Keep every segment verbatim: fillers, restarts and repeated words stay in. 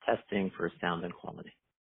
Testing for sound and quality.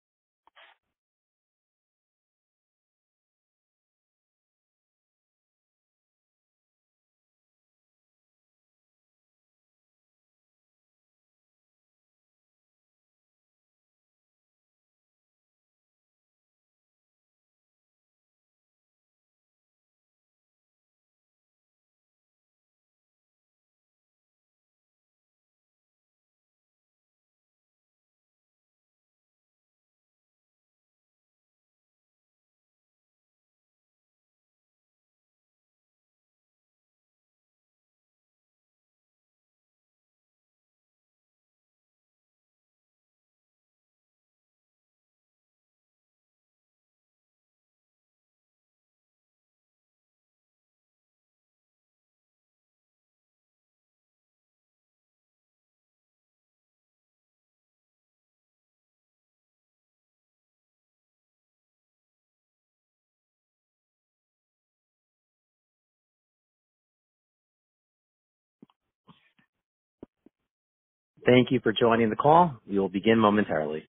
Thank you for joining the call. We will begin momentarily.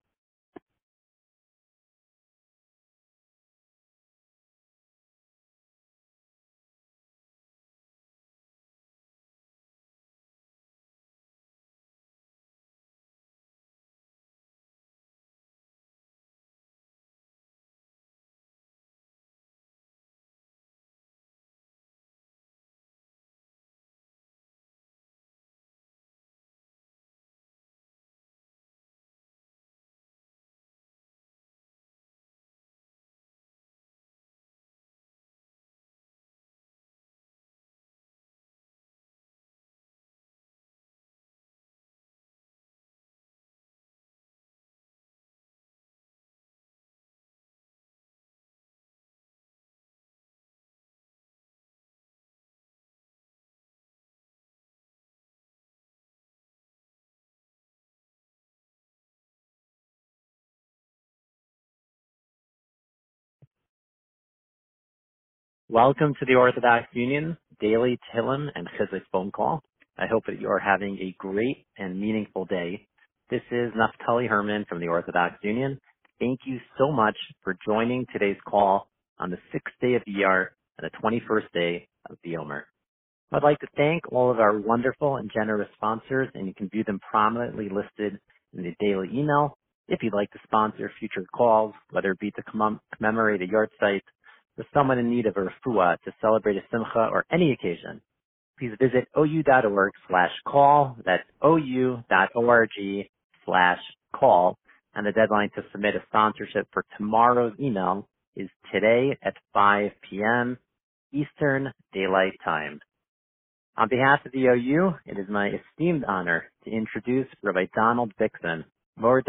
Welcome to the Orthodox Union Daily Tehillim and Chizuk phone call. I hope that you are having a great and meaningful day. This is Naftali Herman from the Orthodox Union. Thank you so much for joining today's call on the sixth day of the year and the twenty-first day of the Omer. I'd like to thank all of our wonderful and generous sponsors, and you can view them prominently listed in the daily email. If you'd like to sponsor future calls, whether it be to commem- commemorate a yard site, for someone in need of a refuah, to celebrate a simcha, or any occasion, please visit ou.org slash call. That's ou.org slash call. And the deadline to submit a sponsorship for tomorrow's email is today at five p.m. Eastern Daylight Time. On behalf of the O U, it is my esteemed honor to introduce Rabbi Donald Bixson, Lord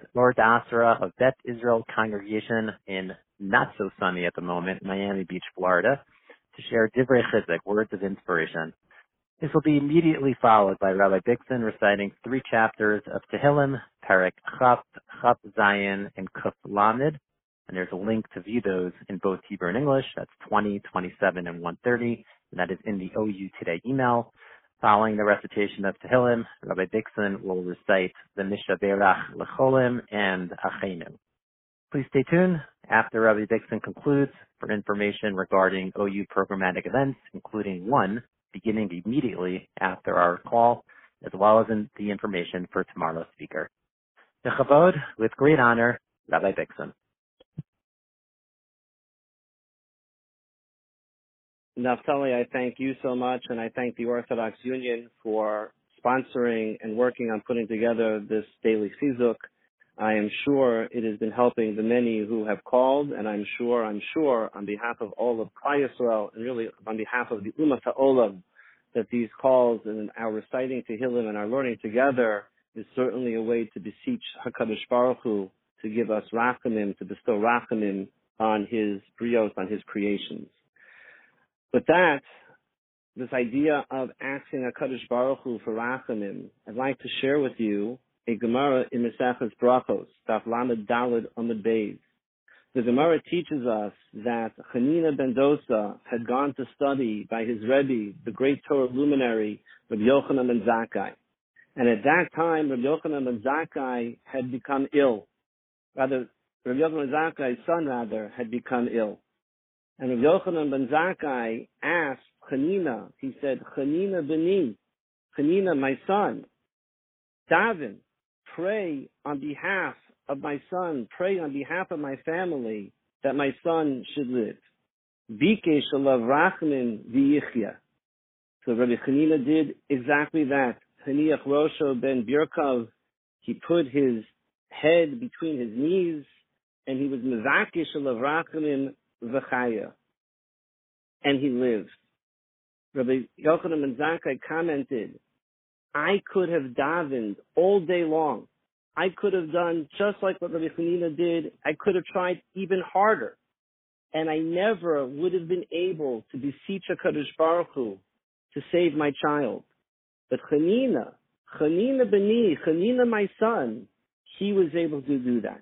Asra of Beth Israel Congregation in not so sunny at the moment, Miami Beach, Florida, to share Divrei Chizuk, words of inspiration. This will be immediately followed by Rabbi Bixson reciting three chapters of Tehillim, Perek Chaf, Chaf Zayin, and Kuf Lamed, and there's a link to view those in both Hebrew and English. That's twenty, twenty-seven, and one thirty, and that is in the O U Today email. Following the recitation of Tehillim, Rabbi Bixson will recite the Mishaberach Lecholim and Achenu. Please stay tuned after Rabbi Bixson concludes for information regarding O U programmatic events, including one beginning immediately after our call, as well as in the information for tomorrow's speaker. Bechavod, with great honor, Rabbi Bixson. Naftali, I thank you so much, and I thank the Orthodox Union for sponsoring and working on putting together this daily chizuk. I am sure it has been helping the many who have called, and I'm sure, I'm sure, on behalf of all of Klal Yisrael, and really on behalf of the Ummah Ha'olam, that these calls and our reciting Tehillim and our learning together is certainly a way to beseech HaKadosh Baruch Hu to give us rachamim, to bestow rachamim on His brios, on His creations. With that, this idea of asking HaKadosh Baruch Hu for rachamim, I'd like to share with you a Gemara in Mesechus Brachos, Daf Lamed Daled Amud Beis. The Gemara teaches us that Chanina ben Dosa had gone to study by his Rebbe, the great Torah luminary, Rabbi Yochanan ben Zakkai. And at that time, Rabbi Yochanan ben Zakkai had become ill. Rather, Rabbi Yochanan ben Zakkai's son, rather, had become ill. And Rabbi Yochanan ben Zakkai asked Chanina, he said, Chanina beni, Chanina, my son, daven, pray on behalf of my son, pray on behalf of my family that my son should live. Bikesh alav rachmin v'yichya. So Rabbi Chanina did exactly that. Haniach Rosho ben Birkov, he put his head between his knees, and he was mevakish alav rachmin v'chaya. And he lived. Rabbi Yochanan ben Zakkai commented, I could have davened all day long. I could have done just like what Rabbi Chanina did. I could have tried even harder. And I never would have been able to beseech HaKadosh Baruch Hu to save my child. But Chanina, Chanina beni, Chanina my son, he was able to do that.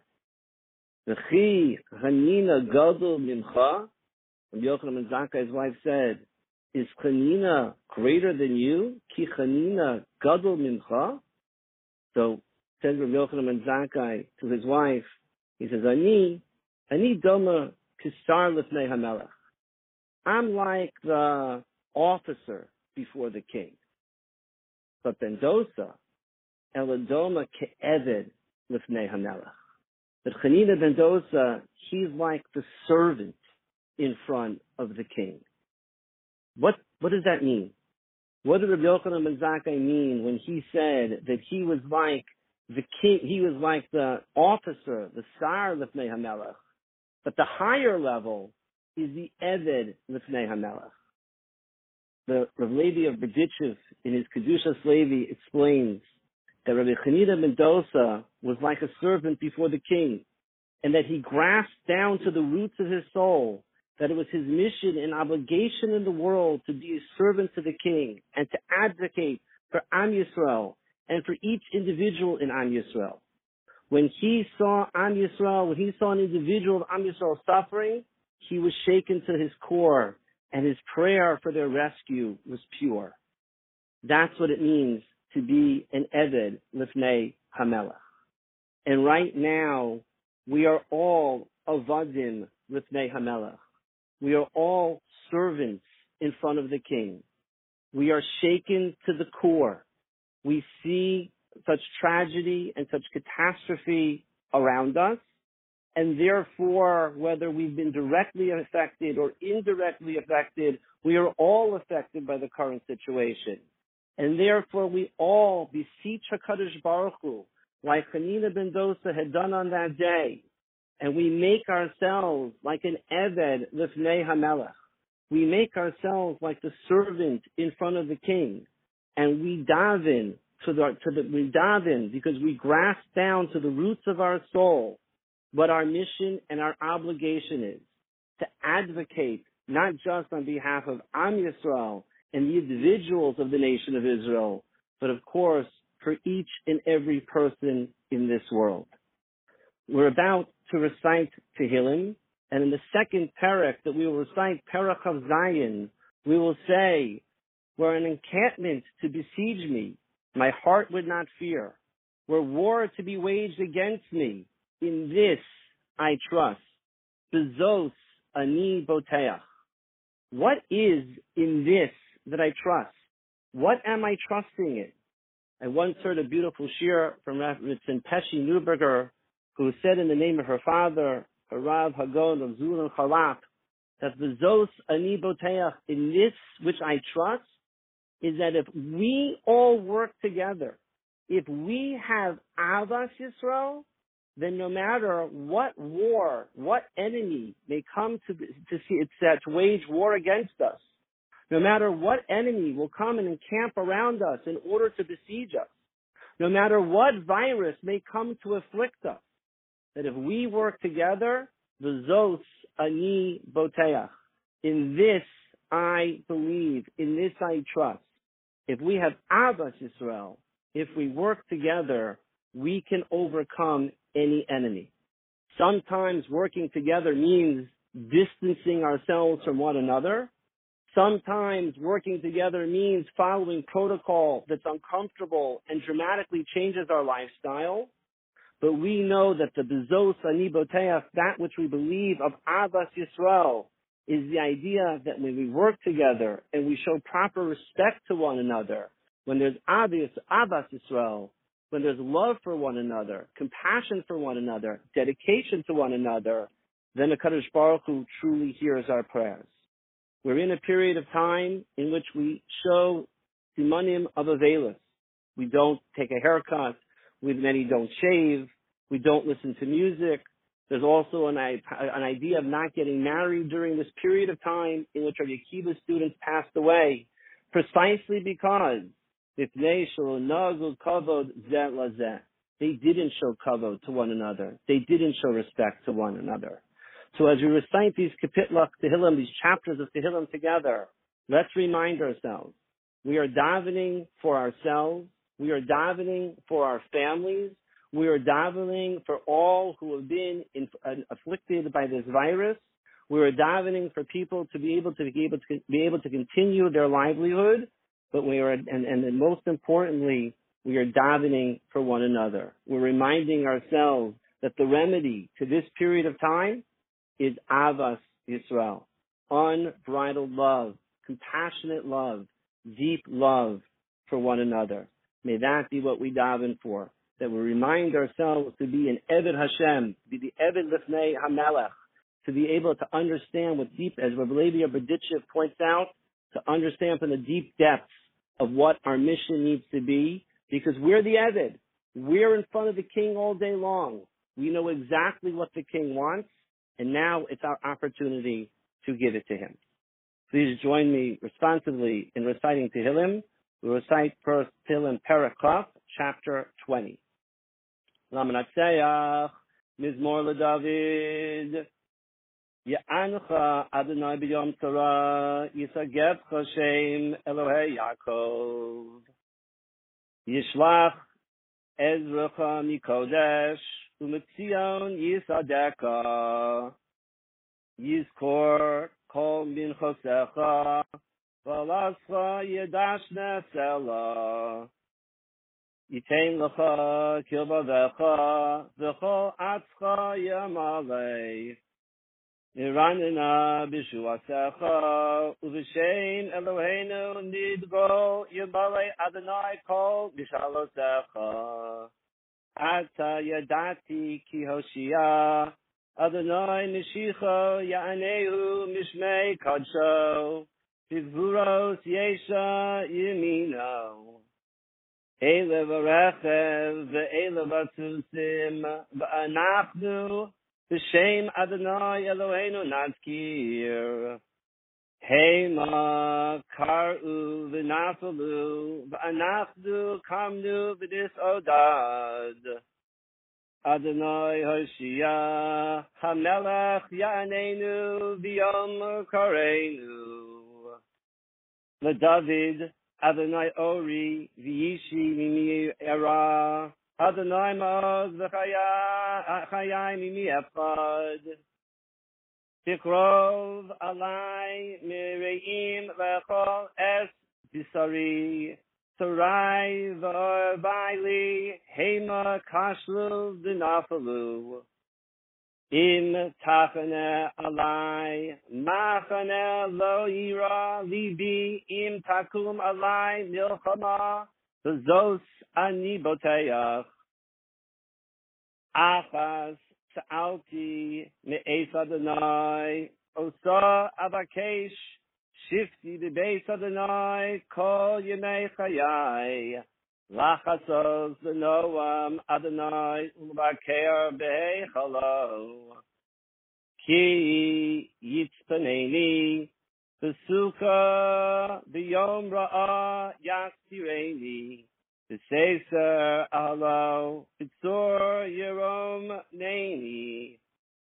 V'chi Chanina gadol mimcha. Rabbi Yochanan ben Zakkai's wife said, is Chanina greater than you? Ki Chanina gadol mincha? So, says Rabbi Yochanan ben Zakkai to his wife, he says, Ani, Ani doma kisar lifnei hamelech. I'm like the officer before the king. But ben dosa, eladoma ke'eved lifnei hamelech. But Chanina ben dosa, he's like the servant in front of the king. What what does that mean? What did Rabbi Yochanan ben Zakkai mean when he said that he was like the king, he was like the officer, the sar lifnei hamelech, but the higher level is the eved lifnei hamelech. The Rav Levi of Berdichev in his Kedushas Levi explains that Rabbi Chanina ben Dosa was like a servant before the king, and that he grasped down to the roots of his soul that it was his mission and obligation in the world to be a servant to the king and to advocate for Am Yisrael and for each individual in Am Yisrael. When he saw Am Yisrael, when he saw an individual of Am Yisrael suffering, he was shaken to his core, and his prayer for their rescue was pure. That's what it means to be an Eved Lifnei Hamelech. And right now, we are all Avadim Lifnei Hamelech. We are all servants in front of the king. We are shaken to the core. We see such tragedy and such catastrophe around us, and therefore, whether we've been directly affected or indirectly affected, we are all affected by the current situation. And therefore, we all beseech HaKadosh Baruch Hu, like Chanina ben Dosa had done on that day, and we make ourselves like an Eved Lifnei Hamelech. We make ourselves like the servant in front of the king, and we daven to the, to the we daven because we grasp down to the roots of our soul what our mission and our obligation is, to advocate not just on behalf of Am Yisrael and the individuals of the nation of Israel, but of course for each and every person in this world. We're about to recite Tehillim, and in the second parak that we will recite, Parak of Zion, we will say, were an encampment to besiege me, my heart would not fear. Were war to be waged against me, in this I trust. Bezos ani boteach. What is in this that I trust? What am I trusting in? I once heard a beautiful shir from Rav Ritzin Pesci Neuberger, who said in the name of her father, Rav Hagon of Zulun Chalak, that Bezos ani boteach, in this which I trust, is that if we all work together, if we have Avas Yisrael, then no matter what war, what enemy may come to to see it's uh, to wage war against us, no matter what enemy will come and encamp around us in order to besiege us, no matter what virus may come to afflict us, that if we work together, the Zos ani boteach, in this I believe, in this I trust. If we have Avas Yisrael, if we work together, we can overcome any enemy. Sometimes working together means distancing ourselves from one another. Sometimes working together means following protocol that's uncomfortable and dramatically changes our lifestyle. But we know that the bezos ani boteach, that which we believe of Ahavas Yisrael, is the idea that when we work together and we show proper respect to one another, when there's obvious Ahavas Yisrael, when there's love for one another, compassion for one another, dedication to one another, then the Kadosh Baruch Hu truly hears our prayers. We're in a period of time in which we show simanim of avelis. We don't take a haircut. We many don't shave. We don't listen to music. There's also an, an idea of not getting married during this period of time in which our Yeshiva students passed away, precisely because they didn't show kavod to one another. They didn't show respect to one another. So as we recite these kapitlach Tehillim, these chapters of Tehillim together, let's remind ourselves, we are davening for ourselves, we are davening for our families, we are davening for all who have been in, uh, afflicted by this virus, we are davening for people to be able to be able to be able to continue their livelihood, but we are, and, and most importantly, we are davening for one another. We're reminding ourselves that the remedy to this period of time is Ahavas Yisrael, unbridled love, compassionate love, deep love for one another. May that be what we daven for, that we remind ourselves to be an Eved Hashem, to be the Eved Lifnei HaMelech, to be able to understand what deep, as Rabbi Levi Berdichev points out, to understand from the deep depths of what our mission needs to be, because we're the Eved. We're in front of the King all day long. We know exactly what the King wants, and now it's our opportunity to give it to him. Please join me responsively in reciting Tehillim. We recite first Tehillim Perek Chaf, chapter twenty. Lamanatseach, Mizmor LeDavid, Ya'ancha Adonai b'yom tzara, Yisagevcha Shem Elohei Yaakov, Yishlach Ezracha Mikodesh, Umetzion Yisadeka, Yizkor Kol Minchosecha, Valascha Yedashna Sela, Yitain Lecha Kilvavecha, V'chol Atzcha Yamalei, Niranina B'shuasecha, Uv'shem Eloheinu Nidgo Yamalei Adonai Kol B'shalosecha, Ata Yadati Ki Hoshia, Adonai Mishicho Ya'anehu Mishmei Kodsho, B'gvuros Yesha Yemino, Ele V'rechev Ve'ele V'atzusim V'anachnu B'shem Adonai Eloheinu Nazkir, Hema Kar'u V'nafalu V'anachnu Kamnu V'dis Odad, Adonai Hoshia HaMelech Ya'anenu V'yom Kareinu, LeDavid Adonai Ori V'yishi Mimi Era, Adonai Ma'oz V'chayai Mimi Epchad, Tikrov Alai Mireim V'chol Es Bisari, Sarai V'Vaili Hema Kashlu V'nafalu, Im Tachane Alai Machane Lo Yira Libi Im Takum Alai Milchama V'zos Ani Boteach, Achas Sa'alti Me'es Adonai Osa Avakesh Shifti B'Beis Adonai Kol Yemei Chayai Lachasos Noam Adonai Uvaker B'Eichalo Ki Yitzpaneni B'Sukkah B'Yom Ra'ah Yastireni B'Seser Alo B'Tzor Yerom Neini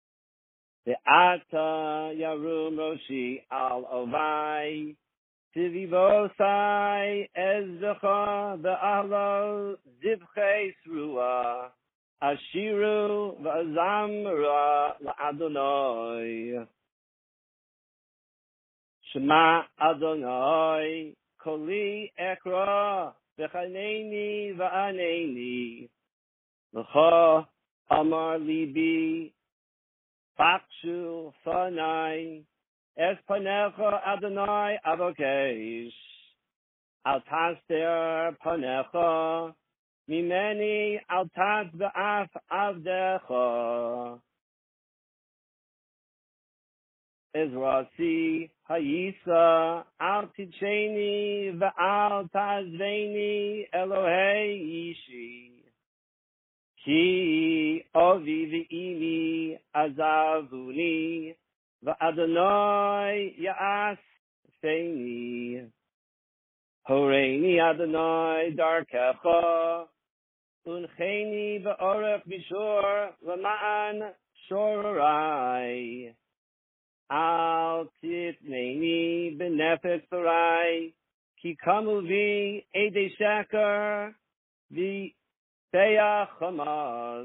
Be'ata Yarum Roshi Al Ovai Tivivosai Ezdecha Be'alo Zivchei Srua Ashiru V'Azamra La'Adonai Shema Adonai, Koli Ekra, V'chaneini v'aneini, L'cha Amar Libi, Fakshu Fanai, Es Panecha Adonai Avokesh, Al Taster Panecha, Mimeni Al Tat B'af Avdecha, Ezrasi Hayisa Al Ticheni V'al Tazveni Elohei Ishi, Ki Ovi V'imi Azavuni V'Adonai Ya'as Feini, Horeini Adonai Darkecha, Uncheni V'Orech Bishur V'Ma'an Shorai, Al Titneni B'Nefesh Sarai, Ki Kamu Vi Ede Sheker V'Peach Hamas,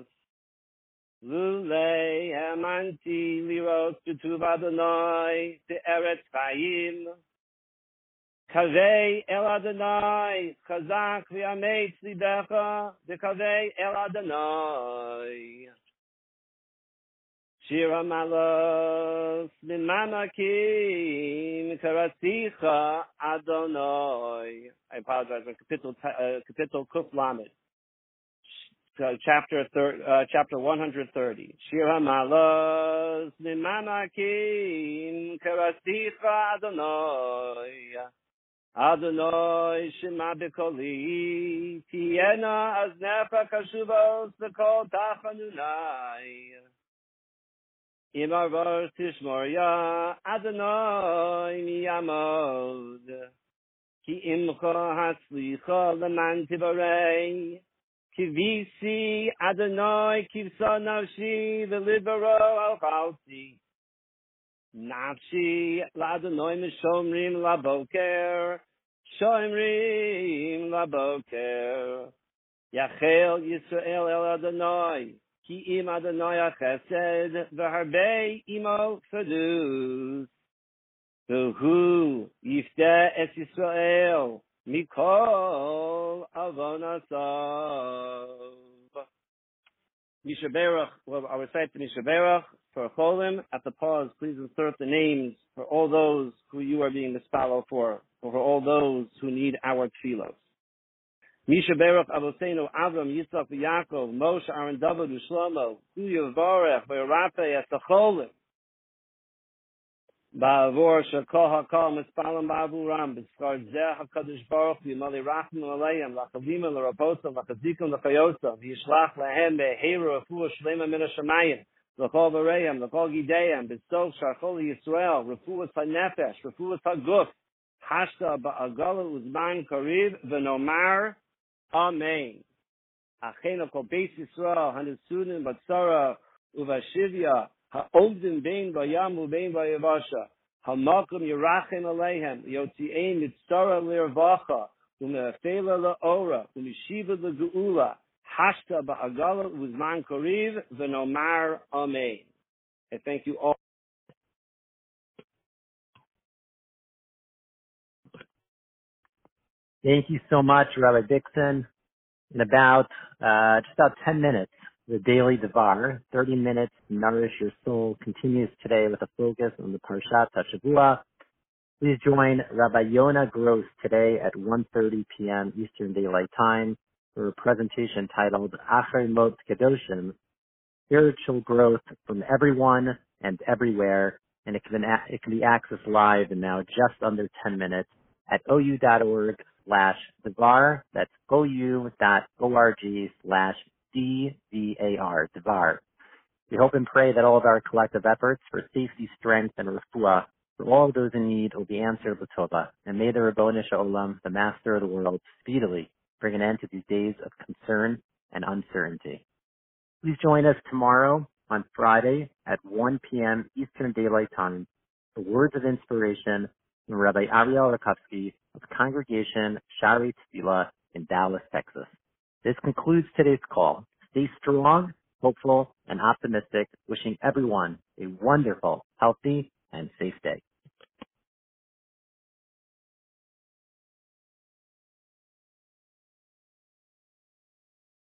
Lulei Hamanti Lirot B'Tuv Adonai Te'eretz Chaim, Kavei El Adonai Chazak V'Yametz Libecha V'Kavei El Adonai, Shira Malos Mimanakim Karaticha Adonai. I apologize. Kapitel uh, Kapitel Kuf Lamed, uh, chapter thir- uh, chapter one hundred thirty. Shira Malos Mimanakim Karaticha Adonai. Adonai Shema B'Koli Tiena Aznefa Kashuvos B'Kol Tachanunai. Imarvar Tishmoria Adonai Miyamod, Ki Imcha Hatzlicha Leman Tivarei, Ki Visi Adonai Kivsa Nafshi V'Libero Al Chalti, Nafshi L'Adonai Mishomrim Laboker, Shomrim Laboker, Yachel Yisrael El Adonai, Ki im Adonai Chesed v'harbei imo tzadus. V'hu yifte es Yisrael mikol avonasav. Mishaberach, well, I recite the Mishaberach for Cholim. At the pause, please insert the names for all those who you are being mispalel for, or for all those who need our tefillos. Misha Berach Avoseinu Avram Yitzchak v'Yakov Moshe Aaron David u'Shlomo Hu Yivarech v'Yarafei Esacholim Ba'avor Shekol Hakol Mispalim Ba'avuram B'Skar Zeh HaKadosh Baruch Hu Yimali Rachim Aleim L'Chavim L'Raposam L'Chazikim L'Chayosam V'Yishlach Lehem Be'Heru Refuah Shlema Min HaShamayim L'Chol V'Reim L'Chol Gideyam B'Sov Shachol Yisrael Refuah HaNefesh Refuah HaGuf Hashta Ba'agala Uzman Kariv V'Nomar Amen. Achenu kol beis Yisrael hanesunim batzara uvashivya haomdim bein bayam ubein bayavasha hamakom yirachem aleihem yotzi'ein mitzara lirvacha umeafela laora umishiva legeula hashta ba'agala uzman koriv v'nomar Amen. I thank you all. Thank you so much, Rabbi Dixon. In about, uh, just about ten minutes, the Daily Devar, thirty minutes to nourish your soul, continues today with a focus on the Parshat HaShavua. Please join Rabbi Yonah Gross today at one thirty p.m. Eastern Daylight Time for a presentation titled Acher Mot Kedoshim, Spiritual Growth from Everyone and Everywhere, and it can, it can be accessed live in now just under ten minutes at ou.org slash Devar. That's ou.org slash D-V-A-R, Devar. We hope and pray that all of our collective efforts for safety, strength, and refuah for all of those in need will be answered with Tova. And may the Rabboni Shalom, the Master of the world, speedily bring an end to these days of concern and uncertainty. Please join us tomorrow on Friday at one p.m. Eastern Daylight Time for Words of Inspiration from Rabbi Ariel Rakowski of Congregation Shari Tefillah in Dallas, Texas. This concludes today's call. Stay strong, hopeful, and optimistic, wishing everyone a wonderful, healthy, and safe day.